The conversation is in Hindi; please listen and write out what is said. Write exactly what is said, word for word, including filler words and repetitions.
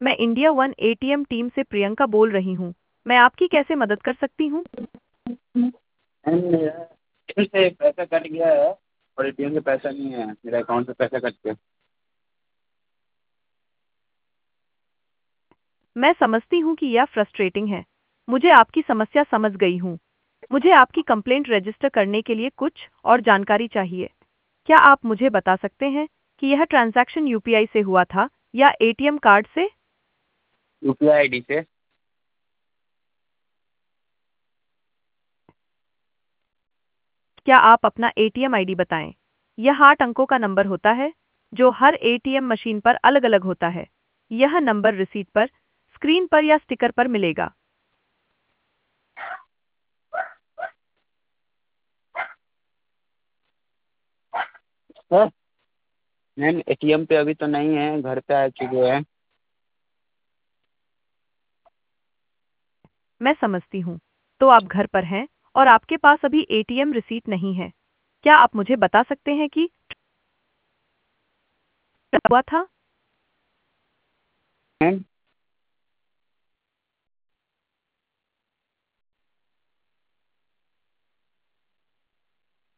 मैं इंडिया वन एटीएम टीम से प्रियंका बोल रही हूँ। मैं आपकी कैसे मदद कर सकती हूँ? मैम मेरा एटीएम से पैसा कट गया है और एटीएम से पैसा नहीं है, मेरा अकाउंट से पैसा कट गया। मैं समझती हूँ कि यह फ्रस्ट्रेटिंग है। मुझे आपकी समस्या समझ गई हूँ। मुझे आपकी कंप्लेंट रजिस्टर करने के लिए कुछ और जानकारी चाहिए। क्या आप मुझे बता सकते हैं कि यह ट्रांजैक्शन यूपीआई से हुआ था या एटीएम कार्ड से? यूपीआई आईडी से। क्या आप अपना एटीएम आईडी बताएं? यह आठ अंकों का नंबर होता है जो हर एटीएम मशीन पर अलग-अलग होता है। यह नंबर रिसीट पर, स्क्रीन पर या स्टिकर पर मिलेगा। है मैम, एटीएम पे अभी तो नहीं है, घर पे आ चुके हैं। मैं समझती हूँ। तो आप घर पर हैं और आपके पास अभी एटीएम रिसीट नहीं है। क्या आप मुझे बता सकते हैं कि हुआ था? मैम